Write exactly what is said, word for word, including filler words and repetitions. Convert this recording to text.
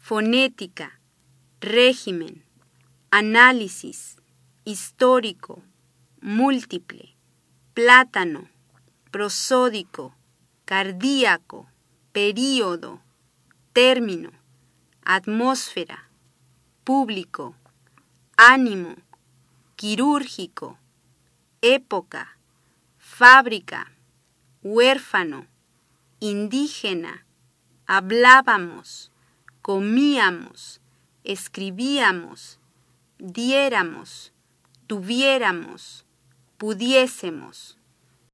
fonética, régimen, análisis, histórico, múltiple, plátano, prosódico, cardíaco, período, término, atmósfera, público, ánimo, quirúrgico, época, fábrica, huérfano, indígena, hablábamos, comíamos, escribíamos, diéramos, tuviéramos, pudiésemos.